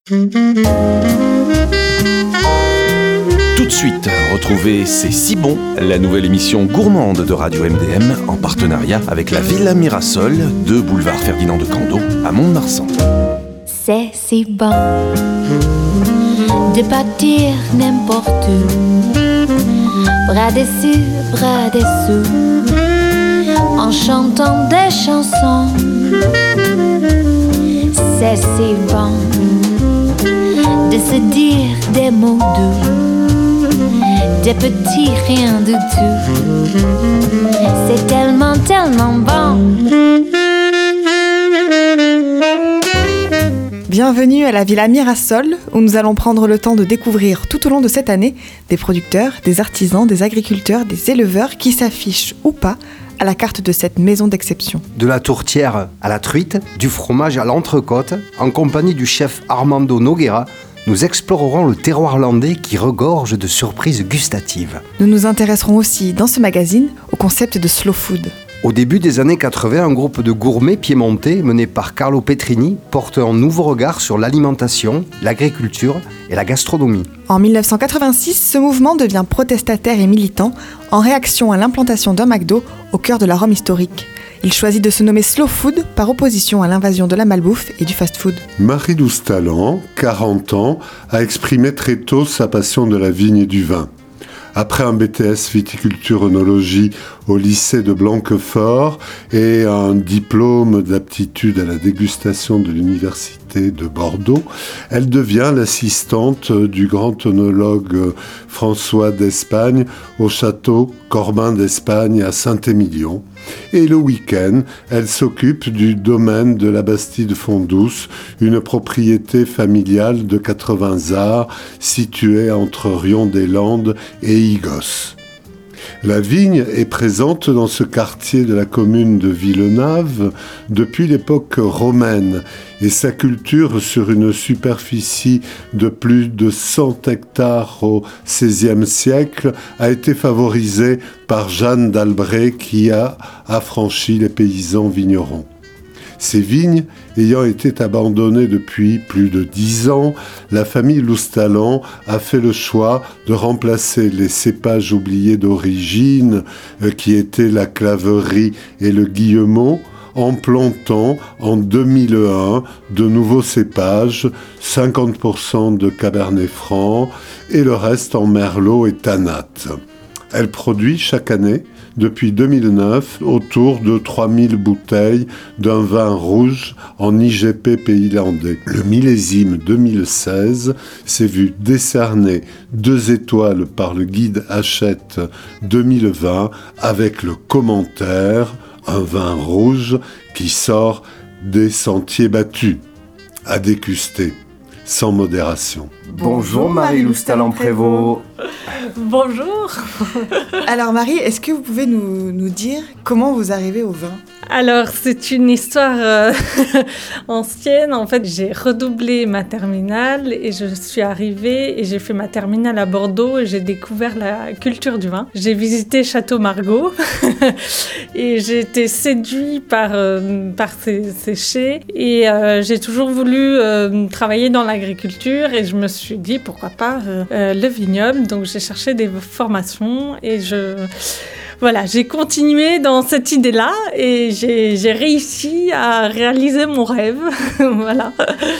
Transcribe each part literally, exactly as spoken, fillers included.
Tout de suite, retrouvez C'est si bon, la nouvelle émission gourmande de Radio M D M en partenariat avec la Villa Mirasol de boulevard Ferdinand de Candolle à Mont-de-Marsan. C'est si bon de partir n'importe où, bras dessus, bras dessous, en chantant des chansons. C'est si bon de se dire des mots doux, des petits riens de tout. C'est tellement, tellement bon. Bienvenue à la Villa Mirasol, où nous allons prendre le temps de découvrir tout au long de cette année des producteurs, des artisans, des agriculteurs, des éleveurs qui s'affichent ou pas à la carte de cette maison d'exception. De la tourtière à la truite, du fromage à l'entrecôte, en compagnie du chef Armando Nogueira, nous explorerons le terroir landais qui regorge de surprises gustatives. Nous nous intéresserons aussi dans ce magazine au concept de slow food. Au début des années quatre-vingts, un groupe de gourmets piémontais mené par Carlo Petrini porte un nouveau regard sur l'alimentation, l'agriculture et la gastronomie. En dix-neuf cent quatre-vingt-six, ce mouvement devient protestataire et militant en réaction à l'implantation d'un McDo au cœur de la Rome historique. Il choisit de se nommer Slow Food par opposition à l'invasion de la malbouffe et du fast-food. Marie-Douce Tallant, quarante ans, a exprimé très tôt sa passion de la vigne et du vin. Après un B T S viticulture-œnologie au lycée de Blanquefort et un diplôme d'aptitude à la dégustation de l'université de Bordeaux, elle devient l'assistante du grand œnologue François d'Espagne au château Corbin d'Espagne à Saint-Émilion. Et le week-end, elle s'occupe du domaine de la Bastide-Font-Douce, une propriété familiale de quatre-vingts arts située entre Rion-des-Landes et Igos. La vigne est présente dans ce quartier de la commune de Villeneuve depuis l'époque romaine et sa culture sur une superficie de plus de cent hectares au seizième siècle a été favorisée par Jeanne d'Albret qui a affranchi les paysans vignerons. Ces vignes ayant été abandonnées depuis plus de dix ans, la famille Loustalent a fait le choix de remplacer les cépages oubliés d'origine, euh, qui étaient la Claverie et le Guillemot, en plantant en deux mille un de nouveaux cépages, cinquante pour cent de Cabernet Franc et le reste en Merlot et Tannat. Elle produit chaque année, depuis deux mille neuf, autour de trois mille bouteilles d'un vin rouge en I G P pays landais. Le millésime deux mille seize s'est vu décerner deux étoiles par le guide Hachette deux mille vingt avec le commentaire « Un vin rouge qui sort des sentiers battus » à déguster sans modération. Bonjour Marie-Douce Tallant-Prévost. Bonjour. Alors Marie, est-ce que vous pouvez nous, nous dire comment vous arrivez au vin ? Alors, c'est une histoire euh, ancienne. En fait, j'ai redoublé ma terminale et je suis arrivée et j'ai fait ma terminale à Bordeaux et j'ai découvert la culture du vin. J'ai visité Château Margaux et j'ai été séduite par, euh, par ces, ces chais et euh, j'ai toujours voulu euh, travailler dans l'agriculture et je me suis dit pourquoi pas euh, euh, le vignoble. Donc, j'ai cherché des formations et je... Voilà, j'ai continué dans cette idée-là et j'ai, j'ai réussi à réaliser mon rêve. Voilà.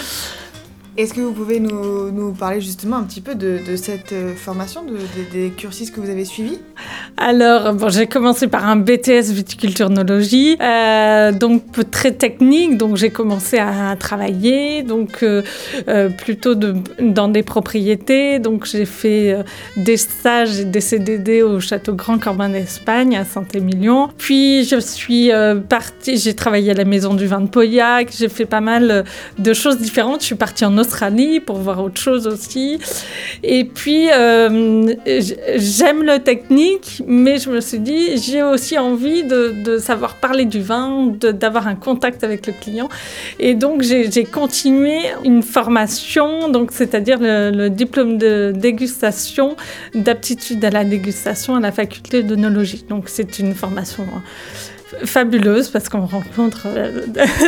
Est-ce que vous pouvez nous, nous parler justement un petit peu de, de cette formation, de, de, des cursus que vous avez suivis ? Alors, bon, j'ai commencé par un B T S viticulture-œnologie, euh, donc très technique. Donc, j'ai commencé à travailler, donc euh, euh, plutôt de, dans des propriétés. Donc, j'ai fait euh, des stages et des C D D au Château Grand Corbin d'Espagne à Saint-Émilion. Puis, je suis euh, partie, j'ai travaillé à la Maison du Vin de Pauillac. J'ai fait pas mal de choses différentes. Je suis partie en Australie pour voir autre chose aussi. Et puis, euh, j'aime le technique, mais je me suis dit, j'ai aussi envie de, de savoir parler du vin, de, d'avoir un contact avec le client. Et donc, j'ai, j'ai continué une formation, donc, c'est-à-dire le, le diplôme de dégustation, d'aptitude à la dégustation à la faculté d'œnologie. Donc, c'est une formation fabuleuse parce qu'on rencontre euh,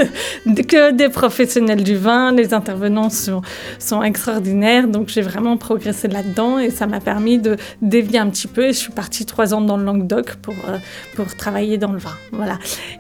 que des professionnels du vin, les intervenants sont, sont extraordinaires, donc j'ai vraiment progressé là-dedans et ça m'a permis de dévier un petit peu et je suis partie trois ans dans le Languedoc pour, euh, pour travailler dans le vin. Voilà.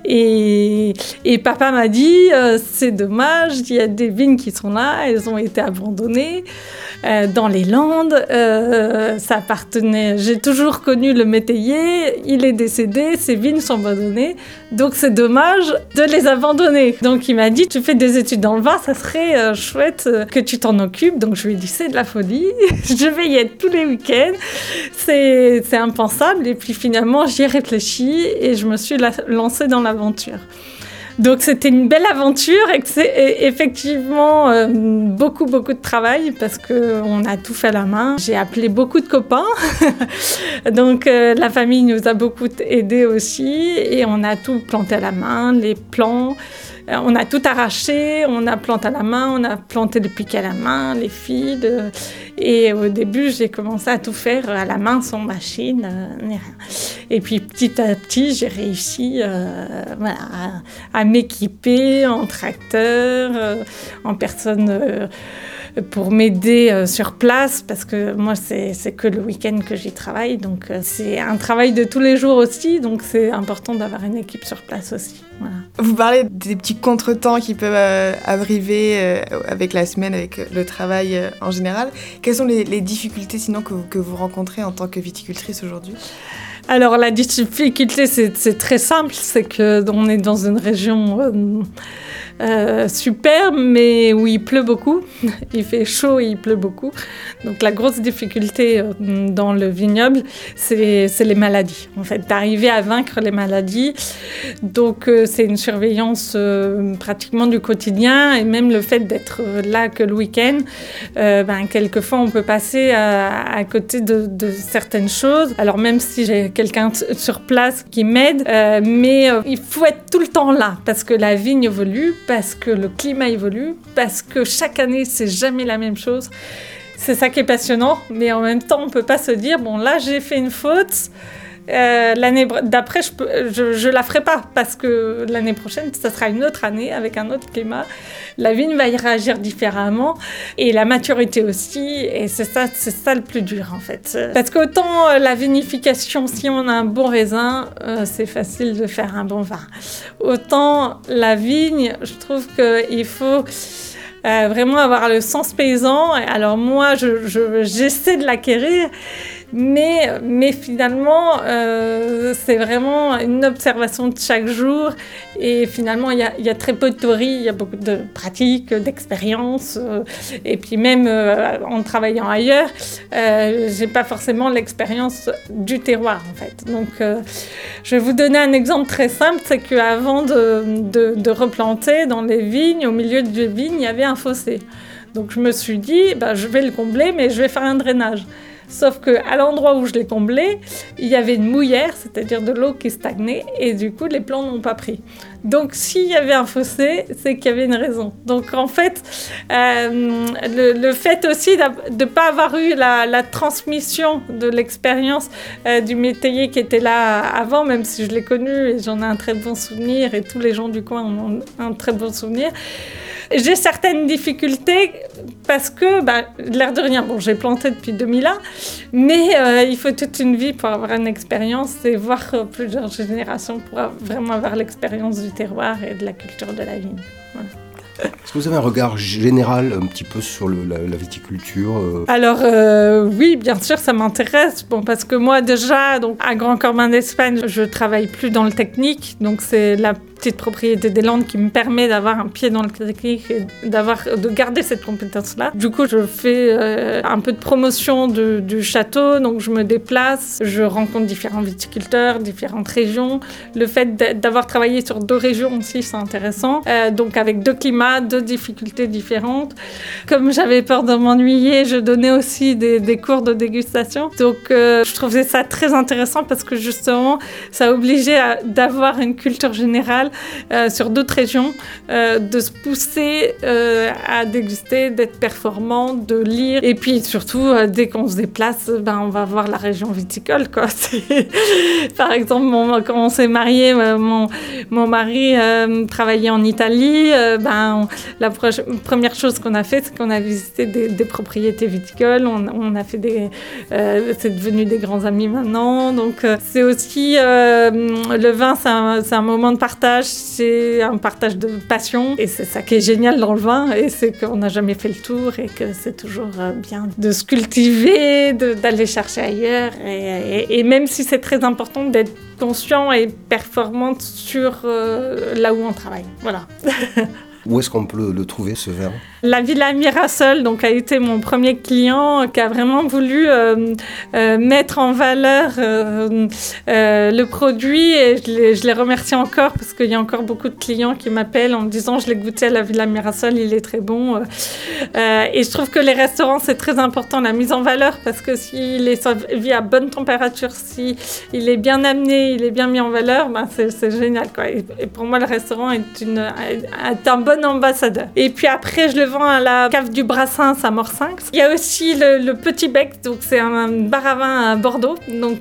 Et, et papa m'a dit, euh, c'est dommage, il y a des vignes qui sont là, elles ont été abandonnées euh, dans les Landes, euh, ça appartenait, j'ai toujours connu le métayer, il est décédé, ses vignes sont abandonnées, donc c'est dommage de les abandonner. Donc il m'a dit, tu fais des études dans le vin, ça serait euh, chouette euh, que tu t'en occupes. Donc je lui ai dit, c'est de la folie, je vais y être tous les week-ends, c'est, c'est impensable. Et puis finalement, j'y ai réfléchi et je me suis la- lancée dans l'aventure. Donc c'était une belle aventure et c'est effectivement euh, beaucoup beaucoup de travail parce qu'on a tout fait à la main. J'ai appelé beaucoup de copains, donc euh, la famille nous a beaucoup aidés aussi et on a tout planté à la main, les plants. On a tout arraché, on a planté à la main, on a planté le pic à la main, les fils. Euh, et au début, j'ai commencé à tout faire à la main, sans machine, euh, ni rien. Et puis petit à petit, j'ai réussi euh, voilà, à, à m'équiper en tracteur, euh, en personne euh, pour m'aider euh, sur place, parce que moi, c'est, c'est que le week-end que j'y travaille. Donc, euh, c'est un travail de tous les jours aussi. Donc, c'est important d'avoir une équipe sur place aussi. Voilà. Vous parlez des petits contretemps qui peuvent euh, arriver euh, avec la semaine, avec le travail euh, en général. Quelles sont les, les difficultés sinon que vous, que vous rencontrez en tant que viticultrice aujourd'hui ? Alors la difficulté, c'est, c'est très simple, c'est qu'on est dans une région euh, euh, superbe, mais où il pleut beaucoup. Il fait chaud et il pleut beaucoup. Donc la grosse difficulté euh, dans le vignoble, c'est, c'est les maladies. En fait, d'arriver à vaincre les maladies. Donc euh, c'est une surveillance euh, pratiquement du quotidien et même le fait d'être là que le week-end, euh, ben, quelquefois on peut passer à, à côté de, de certaines choses. Alors même si j'ai quelqu'un t- sur place qui m'aide, euh, mais euh, il faut être tout le temps là parce que la vigne évolue, parce que le climat évolue, parce que chaque année c'est jamais la même chose. C'est ça qui est passionnant, mais en même temps on peut pas se dire bon là j'ai fait une faute. Euh, l'année d'après, je, peux, je, je la ferai pas parce que l'année prochaine, ça sera une autre année avec un autre climat. La vigne va y réagir différemment et la maturité aussi. Et c'est ça, c'est ça le plus dur en fait. Parce qu'autant euh, la vinification, si on a un bon raisin, euh, c'est facile de faire un bon vin. Autant la vigne, je trouve qu'il faut euh, vraiment avoir le sens paysan. Alors moi, je, je, j'essaie de l'acquérir. Mais, mais finalement, euh, c'est vraiment une observation de chaque jour. Et finalement, il y a, il y a très peu de théorie, il y a beaucoup de pratiques, d'expériences. Euh, et puis même euh, en travaillant ailleurs, euh, je n'ai pas forcément l'expérience du terroir, en fait. Donc, euh, je vais vous donner un exemple très simple. C'est qu'avant de, de, de replanter dans les vignes, au milieu des vignes, il y avait un fossé. Donc, je me suis dit, bah, je vais le combler, mais je vais faire un drainage. Sauf qu'à l'endroit où je l'ai comblé, il y avait une mouillère, c'est-à-dire de l'eau qui stagnait, et du coup, les plants n'ont pas pris. Donc, s'il y avait un fossé, c'est qu'il y avait une raison. Donc, en fait, euh, le, le fait aussi de ne pas avoir eu la, la transmission de l'expérience euh, du métayer qui était là avant, même si je l'ai connu et j'en ai un très bon souvenir, et tous les gens du coin en ont un très bon souvenir, j'ai certaines difficultés parce que, bah, l'air de rien, bon, j'ai planté depuis deux mille un, mais euh, il faut toute une vie pour avoir une expérience et voir euh, plusieurs générations pour vraiment avoir l'expérience du terroir et de la culture de la vigne. Voilà. Est-ce que vous avez un regard général un petit peu sur le, la, la viticulture euh... Alors euh, oui, bien sûr, ça m'intéresse. Bon, parce que moi déjà, donc à Grand Corbin d'Espagne, je travaille plus dans le technique, donc c'est la petite propriété des Landes qui me permet d'avoir un pied dans le technique et d'avoir, de garder cette compétence-là. Du coup, je fais euh, un peu de promotion de, du château, donc je me déplace, je rencontre différents viticulteurs, différentes régions. Le fait d'avoir travaillé sur deux régions aussi, c'est intéressant. Euh, donc avec deux climats, deux difficultés différentes. Comme j'avais peur de m'ennuyer, je donnais aussi des, des cours de dégustation. Donc euh, je trouvais ça très intéressant parce que justement, ça obligeait à, d'avoir une culture générale euh, sur d'autres régions, euh, de se pousser euh, à déguster, d'être performant, de lire. Et puis surtout, euh, dès qu'on se déplace, ben, on va voir la région viticole, quoi. C'est... Par exemple, mon, quand on s'est mariés, euh, mon, mon mari euh, travaillait en Italie. Euh, ben, on, la pro- première chose qu'on a fait, c'est qu'on a visité des, des propriétés viticoles. On, on a fait des... Euh, c'est devenu des grands amis maintenant. Donc, euh, c'est aussi... Euh, le vin, c'est un, c'est un moment de partage. C'est un partage de passion. Et c'est ça qui est génial dans le vin. Et c'est qu'on n'a jamais fait le tour et que c'est toujours bien de se cultiver, de, d'aller chercher ailleurs. Et, et, et même si c'est très important d'être conscient et performante sur euh, là où on travaille. Voilà. Où est-ce qu'on peut le, le trouver, ce vin ? La Villa Mirasol donc, a été mon premier client qui a vraiment voulu euh, euh, mettre en valeur euh, euh, le produit et je les, je les remercie encore parce qu'il y a encore beaucoup de clients qui m'appellent en me disant je l'ai goûté à la Villa Mirasol, il est très bon. Euh, et je trouve que les restaurants, c'est très important, la mise en valeur parce que s'il est servi à bonne température, s'il est bien amené, il est bien mis en valeur, ben c'est, c'est génial, quoi. Et, et pour moi, le restaurant est, une, est un bon ambassadeur. Et puis après, je le vends à la cave du Brassens à Morsinx. Il y a aussi le, le Petit Bec, donc c'est un bar à vin à Bordeaux. Donc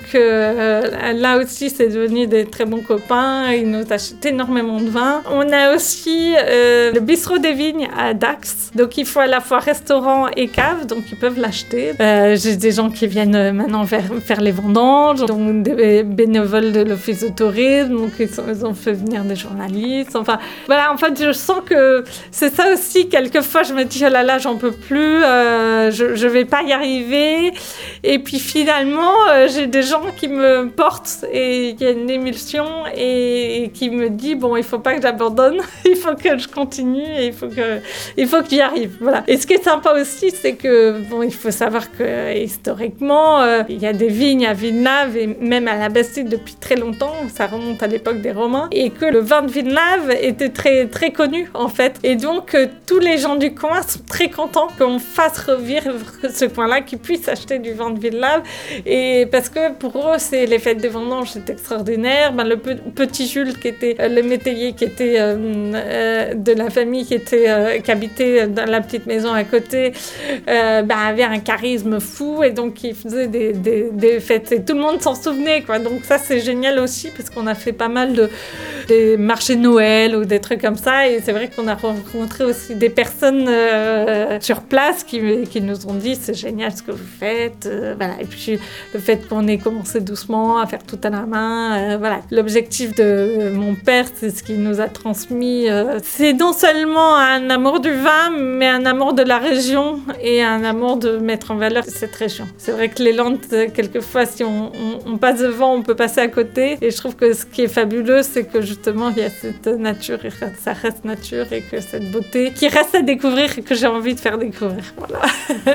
euh, là aussi, c'est devenu des très bons copains. Ils nous achètent énormément de vin. On a aussi euh, le Bistrot des Vignes à Dax. Donc il faut à la fois restaurant et cave, donc ils peuvent l'acheter. Euh, j'ai des gens qui viennent maintenant vers, faire les vendanges, donc des bénévoles de l'Office de tourisme, donc ils, sont, ils ont fait venir des journalistes. Enfin, voilà, en fait, je sens que c'est ça aussi, quelquefois, je me dis, oh là là, j'en peux plus, euh, je, je vais pas y arriver. Et puis finalement, euh, j'ai des gens qui me portent et il y a une émulsion et, et qui me dit, bon, il faut pas que j'abandonne, il faut que je continue et il faut que, il faut que j'y arrive. Voilà. Et ce qui est sympa aussi, c'est que, bon, il faut savoir que historiquement, euh, il y a des vignes à Villeneuve et même à la Bastide depuis très longtemps, ça remonte à l'époque des Romains, et que le vin de Villeneuve était très, très connu, en fait. Et donc, euh, tous les gens du coin sont très contents qu'on fasse revivre ce coin-là, qu'ils puissent acheter du vin de Villeneuve. Et parce que pour eux, c'est les fêtes des vendanges, c'est extraordinaire. Ben, le pe- petit Jules, qui était euh, le métayer, qui était euh, euh, de la famille, qui, était, euh, qui habitait dans la petite maison à côté, euh, ben, avait un charisme fou. Et donc, il faisait des, des, des fêtes. Et tout le monde s'en souvenait, quoi. Donc, ça, c'est génial aussi, parce qu'on a fait pas mal de des marchés de Noël ou des trucs comme ça. Et c'est vrai qu'on a rencontré aussi des personnes euh, sur place qui, qui nous ont dit c'est génial ce que vous faites. Euh, voilà. Et puis le fait qu'on ait commencé doucement à faire tout à la main. Euh, voilà. L'objectif de mon père, c'est ce qu'il nous a transmis. Euh, c'est non seulement un amour du vin, mais un amour de la région et un amour de mettre en valeur cette région. C'est vrai que les Landes, quelquefois, si on, on, on passe devant, on peut passer à côté. Et je trouve que ce qui est fabuleux, c'est que justement, il y a cette nature, et ça reste nature, et que cette beauté qui reste à découvrir et que j'ai envie de faire découvrir. Voilà.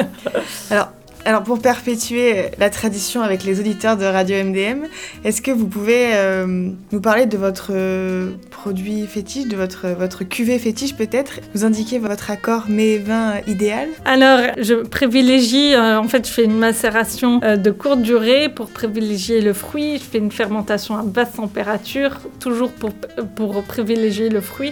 Alors, alors, pour perpétuer la tradition avec les auditeurs de Radio M D M, est-ce que vous pouvez euh, nous parler de votre euh, produit fétiche, de votre, votre cuvée fétiche peut-être, nous indiquer votre accord mets-vin idéal? Alors, je privilégie, euh, en fait, je fais une macération euh, de courte durée pour privilégier le fruit. Je fais une fermentation à basse température, toujours pour, pour privilégier le fruit.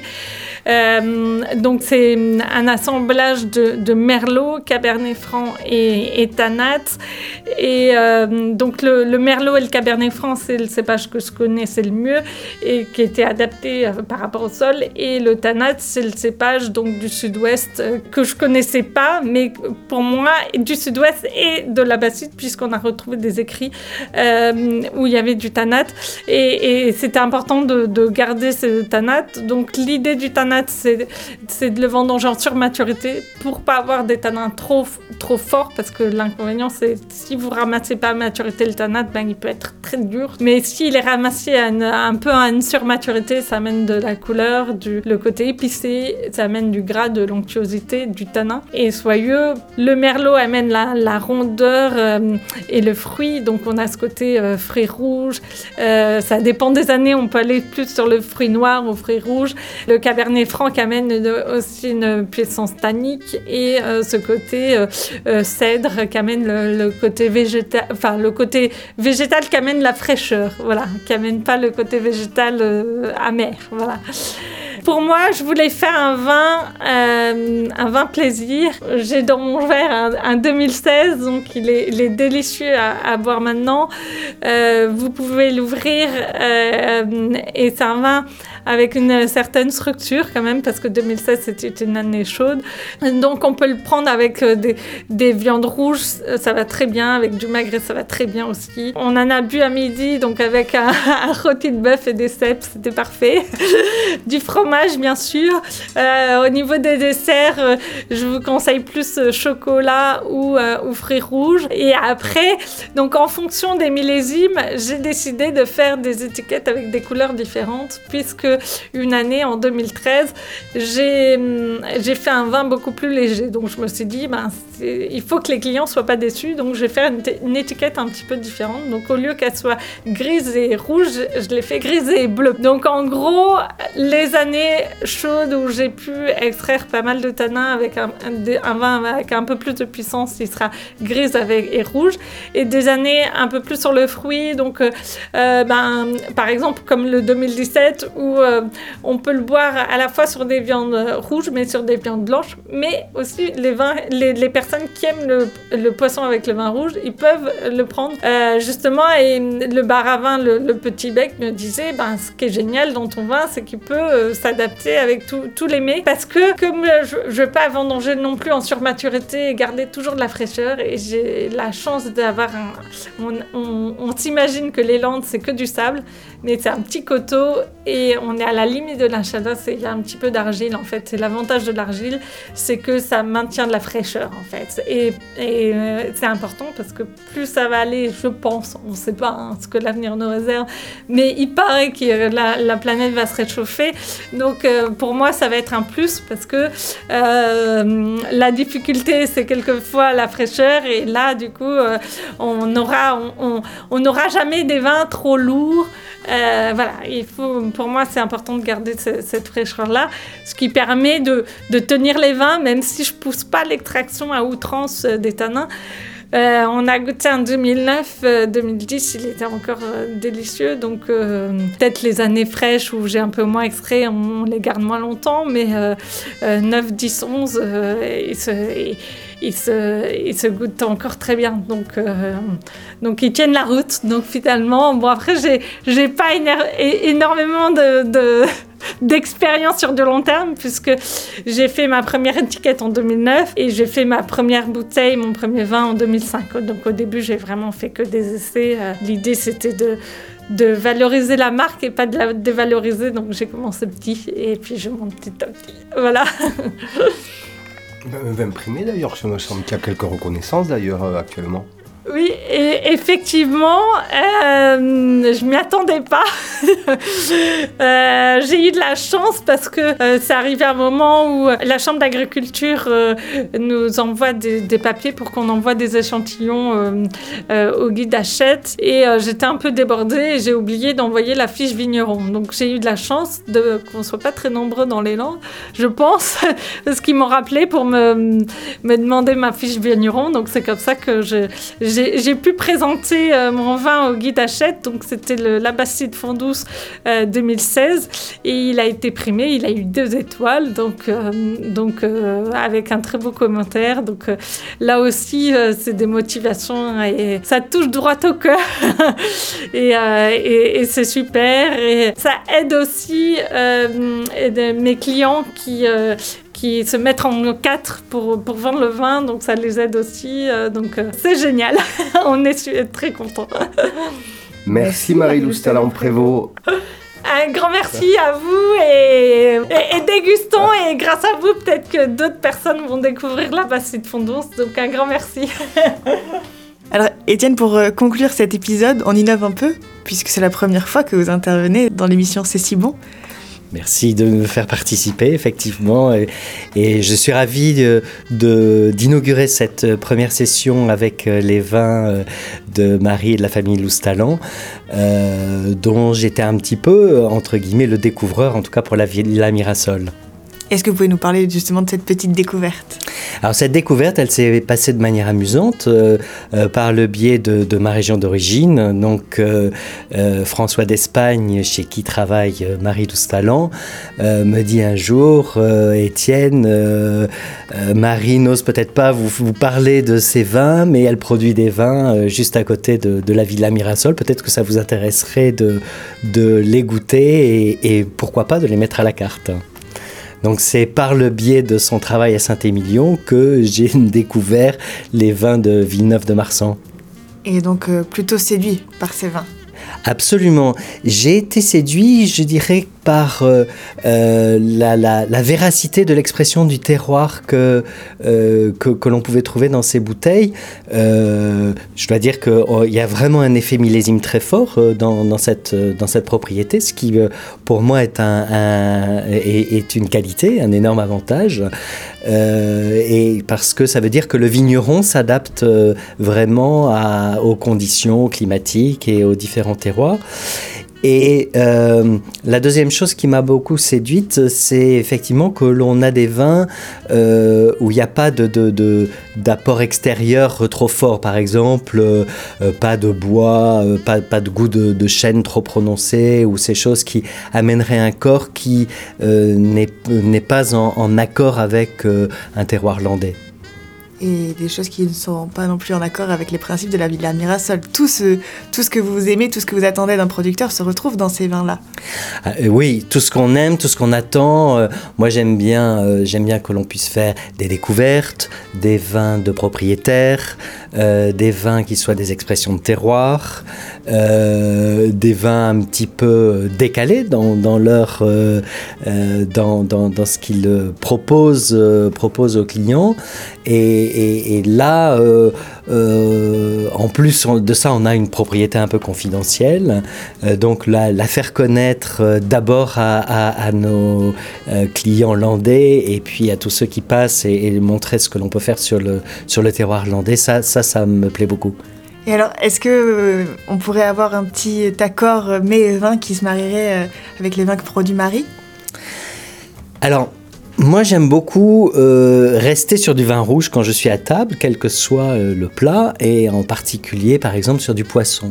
Euh, donc, c'est un assemblage de, de Merlot, Cabernet Franc et, et Tannat. Et euh, donc, le, le Merlot et le Cabernet Franc, c'est le cépage que je connais, c'est le mieux, et qui était adapté euh, par rapport au sol. Et le Tannat, c'est le cépage donc, du sud-ouest euh, que je connaissais pas, mais pour moi, du sud-ouest et de la Bastide, puisqu'on a retrouvé des écrits euh, où il y avait du Tannat. Et, et c'était important de, de garder ce Tannat. Donc, l'idée du Tannat, c'est, c'est de le vendanger en surmaturité pour pas avoir des tanins trop, trop forts, parce que l'inconvénient, c'est si vous ramassez pas à maturité le Tannat, ben, il peut être très dur. Mais s'il est ramassé à une, un peu à une surmaturité, ça amène de la couleur, du, le côté épicé, ça amène du gras, de l'onctuosité, du tanin. Et soyeux, le Merlot amène la, la rondeur euh, et le fruit, donc on a ce côté euh, fruit rouge. Euh, ça dépend des années, on peut aller plus sur le fruit noir ou fruit rouge. Le Cabernet Franc amène une, aussi une puissance tannique et euh, ce côté euh, euh, cèdre qui amène le, le côté végétal, enfin le côté végétal qui amène la fraîcheur, voilà, qui amène pas le côté végétal euh, amer. faire. Voilà. Pour moi, je voulais faire un vin, euh, un vin plaisir. J'ai dans mon verre un, un deux mille seize, donc il est, il est délicieux à, à boire maintenant. Euh, vous pouvez l'ouvrir euh, et c'est un vin avec une certaine structure quand même, parce que deux mille seize, c'était une année chaude. Donc, on peut le prendre avec des, des viandes rouges, ça va très bien. Avec du magret, ça va très bien aussi. On en a bu à midi, donc avec un, un rôti de bœuf et des cèpes, c'était parfait. Du fromage, bien sûr. Euh, au niveau des desserts, euh, je vous conseille plus euh, chocolat ou, euh, ou fruits rouges. Et après, donc en fonction des millésimes, j'ai décidé de faire des étiquettes avec des couleurs différentes, puisque une année, en deux mille treize, j'ai, j'ai fait un vin beaucoup plus léger. Donc je me suis dit, ben, il faut que les clients soient pas déçus, donc je vais faire une, t- une étiquette un petit peu différente. Donc au lieu qu'elle soit grise et rouge, je l'ai fait grise et bleue. Donc en gros, les années chaudes où j'ai pu extraire pas mal de tanins avec un, un, un vin avec un peu plus de puissance, il sera grise avec, et rouge. Et des années un peu plus sur le fruit, donc euh, ben, par exemple comme le deux mille dix-sept, où euh, on peut le boire à la fois sur des viandes rouges, mais sur des viandes blanches, mais aussi les, vins, les, les personnes qui aiment le, le poisson avec le vin rouge, ils peuvent le prendre euh, justement. Et le bar à vin, le, le petit bec, me disait, ben, ce qui est génial dans ton vin, c'est qu'il peut euh, s'adapter avec tous les mets, parce que comme je ne veux pas vendanger non plus en surmaturité et garder toujours de la fraîcheur, et j'ai la chance d'avoir un... On, on, on s'imagine que les Landes, c'est que du sable, mais c'est un petit coteau et on est à la limite de la chaleur, il y a un petit peu d'argile en fait. C'est l'avantage de l'argile, c'est que ça maintient de la fraîcheur en fait. Et, et euh, c'est important parce que plus ça va aller, je pense, on ne sait pas hein, ce que l'avenir nous réserve, mais il paraît que la, la planète va se réchauffer. Donc euh, pour moi, ça va être un plus parce que euh, la difficulté, c'est quelquefois la fraîcheur. Et là, du coup, euh, on aura, on, on n'aura jamais des vins trop lourds. Euh, voilà, il faut, pour moi, c'est important de garder ce, cette fraîcheur-là, ce qui permet de, de tenir les vins, même si je ne pousse pas l'extraction à outrance des tanins. Euh, on a goûté en deux mille neuf, euh, deux mille dix, il était encore euh, délicieux. Donc, euh, peut-être les années fraîches où j'ai un peu moins extrait, on, on les garde moins longtemps. Mais euh, euh, neuf, dix, onze, euh, ils, se, ils, ils, se, ils se goûtent encore très bien. Donc, euh, donc ils tiennent la route. Donc, finalement, bon, après, j'ai, j'ai pas éner- énormément de... de d'expérience sur du long terme, puisque j'ai fait ma première étiquette en deux mille neuf et j'ai fait ma première bouteille, mon premier vin en deux mille cinq. Donc au début, j'ai vraiment fait que des essais. L'idée, c'était de, de valoriser la marque et pas de la dévaloriser. Donc j'ai commencé petit et puis je monte petit à petit. Voilà. Un vin primé d'ailleurs, ça me semble qu'il y a quelques reconnaissances d'ailleurs euh, actuellement. Oui, et effectivement, euh, je m'y attendais pas. euh, j'ai eu de la chance parce que euh, c'est arrivé à un moment où la Chambre d'agriculture euh, nous envoie des, des papiers pour qu'on envoie des échantillons euh, euh, au guide Hachette. Et euh, j'étais un peu débordée et j'ai oublié d'envoyer la fiche vigneron. Donc j'ai eu de la chance de, qu'on ne soit pas très nombreux dans les Landes, je pense, parce qu'ils m'ont rappelé pour me, me demander ma fiche vigneron. Donc c'est comme ça que je... J'ai, j'ai pu présenter euh, mon vin au guide Hachette, donc c'était le l'Abbasside Font-Douce euh, deux mille seize, et il a été primé, il a eu deux étoiles, donc, euh, donc euh, avec un très beau commentaire. Donc euh, là aussi, euh, c'est des motivations et ça touche droit au cœur et, euh, et, et c'est super. Et ça aide aussi euh, mes clients qui... Euh, qui se mettent en quatre pour, pour vendre le vin, donc ça les aide aussi, euh, donc euh, c'est génial, on est très contents. Merci Marie-Louise Tallant-Prévost. Un grand merci à vous et, et, et dégustons, et grâce à vous, peut-être que d'autres personnes vont découvrir l'Abbasside Font-Douce, donc un grand merci. Alors Étienne, pour euh, conclure cet épisode, on innove un peu, puisque c'est la première fois que vous intervenez dans l'émission C'est si bon. Merci de me faire participer, effectivement. Et, et je suis ravi de, de, d'inaugurer cette première session avec les vins de Marie et de la famille Loustalent, euh, dont j'étais un petit peu, entre guillemets, le découvreur, en tout cas pour la Villa Mirasol. Est-ce que vous pouvez nous parler justement de cette petite découverte ? Alors cette découverte, elle s'est passée de manière amusante euh, euh, par le biais de, de ma région d'origine. Donc euh, euh, François d'Espagne, chez qui travaille euh, Marie Loustalent, euh, me dit un jour euh, Étienne, euh, euh, Marie n'ose peut-être pas vous, vous parler de ses vins, mais elle produit des vins euh, juste à côté de, de la Villa Mirasol. Peut-être que ça vous intéresserait de, de les goûter et, et pourquoi pas de les mettre à la carte. Donc c'est par le biais de son travail à Saint-Émilion que j'ai découvert les vins de Villeneuve-de-Marsan. Et donc euh, plutôt séduit par ces vins. Absolument. J'ai été séduit, je dirais, par euh, euh, la, la, la véracité de l'expression du terroir que, euh, que, que l'on pouvait trouver dans ces bouteilles. Euh, je dois dire qu'il oh, y a vraiment un effet millésime très fort euh, dans, dans, cette, dans cette propriété, ce qui, euh, pour moi, est, un, un, est, est une qualité, un énorme avantage. Euh, et parce que ça veut dire que le vigneron s'adapte euh, vraiment à, aux conditions climatiques et aux différents terroirs. Et euh, la deuxième chose qui m'a beaucoup séduite, c'est effectivement que l'on a des vins euh, où il n'y a pas de, de, de, d'apport extérieur trop fort. Par exemple, euh, pas de bois, euh, pas, pas de goût de, de chêne trop prononcé, ou ces choses qui amèneraient un corps qui euh, n'est, n'est pas en, en accord avec euh, un terroir landais. Et des choses qui ne sont pas non plus en accord avec les principes de la Villa Mirasol. Tout ce, tout ce que vous aimez, tout ce que vous attendez d'un producteur se retrouve dans ces vins-là. Euh, oui, tout ce qu'on aime, tout ce qu'on attend. Euh, moi, j'aime bien, euh, j'aime bien que l'on puisse faire des découvertes, des vins de propriétaires, euh, des vins qui soient des expressions de terroir, euh, des vins un petit peu décalés dans, dans, leur, euh, euh, dans, dans, dans ce qu'ils proposent, euh, proposent aux clients. Et, et, et là, euh, euh, en plus de ça, on a une propriété un peu confidentielle. Euh, donc la, la faire connaître euh, d'abord à, à, à nos euh, clients landais et puis à tous ceux qui passent et, et montrer ce que l'on peut faire sur le, sur le terroir landais, ça, ça, ça me plaît beaucoup. Et alors, est-ce qu'on euh, pourrait avoir un petit accord euh, mets et vin qui se marierait euh, avec les vins que produit Marie ? Alors, moi, j'aime beaucoup euh, rester sur du vin rouge quand je suis à table, quel que soit euh, le plat, et en particulier, par exemple, sur du poisson.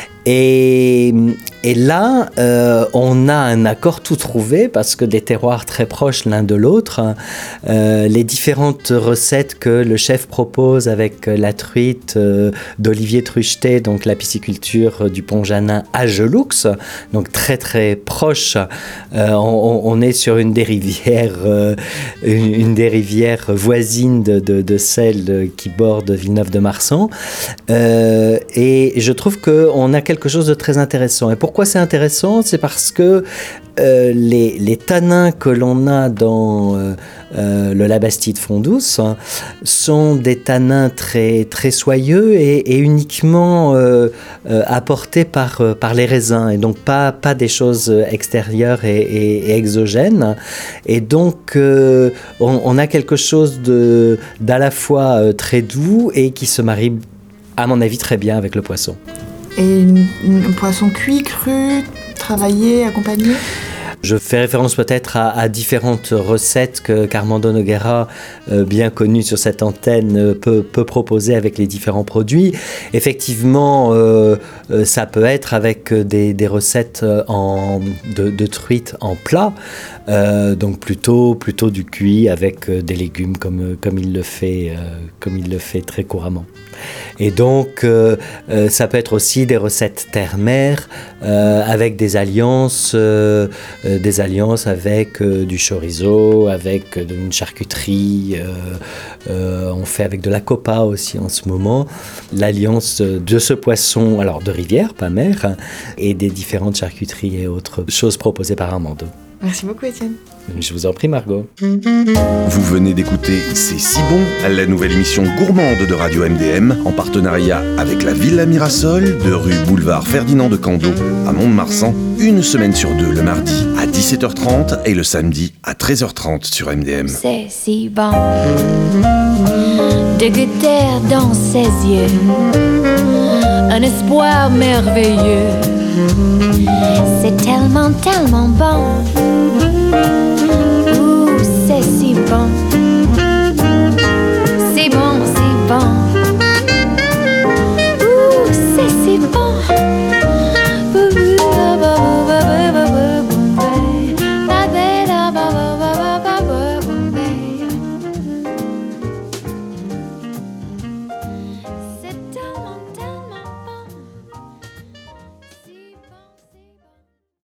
Et, et là, euh, on a un accord tout trouvé parce que des terroirs très proches l'un de l'autre, euh, les différentes recettes que le chef propose avec la truite euh, d'Olivier Truchetet, donc la pisciculture du Pont-Janin à Gelux, donc très très proche. Euh, on, on est sur une des rivières, euh, une, une des rivières voisines de, de, de celle qui borde Villeneuve-de-Marsan. Euh, et je trouve qu'on a quelque chose de très intéressant. Et pourquoi c'est intéressant ? C'est parce que euh, les, les tanins que l'on a dans euh, euh, le Labastide Fondouce hein, sont des tanins très, très soyeux et, et uniquement euh, euh, apportés par, euh, par les raisins et donc pas, pas des choses extérieures et, et, et exogènes. Et donc euh, on, on a quelque chose de, d'à la fois euh, très doux et qui se marie, à mon avis, très bien avec le poisson. Et un poisson cuit, cru, travaillé, accompagné ? Je fais référence peut-être à, à différentes recettes que qu'Armando Nogueira, euh, bien connu sur cette antenne, euh, peut, peut proposer avec les différents produits. Effectivement, euh, euh, ça peut être avec des, des recettes en, de, de truite en plat, euh, donc plutôt, plutôt du cuit avec des légumes comme, comme, il le fait, euh, comme il le fait très couramment. Et donc, euh, euh, ça peut être aussi des recettes terre-mer euh, avec des alliances, euh, euh, des alliances avec euh, du chorizo, avec euh, une charcuterie. Euh, euh, on fait avec de la copa aussi en ce moment. L'alliance de ce poisson, alors de rivière, pas mer, hein, et des différentes charcuteries et autres choses proposées par Armando. Merci beaucoup, Étienne. Je vous en prie, Margot. Vous venez d'écouter C'est si bon, la nouvelle émission gourmande de Radio M D M, en partenariat avec la Villa Mirasol de rue Boulevard Ferdinand de Candeau à Mont-de-Marsan, une semaine sur deux le mardi à dix-sept heures trente et le samedi à treize heures trente sur M D M. C'est si bon de goûter dans ses yeux un espoir merveilleux. C'est tellement, tellement bon.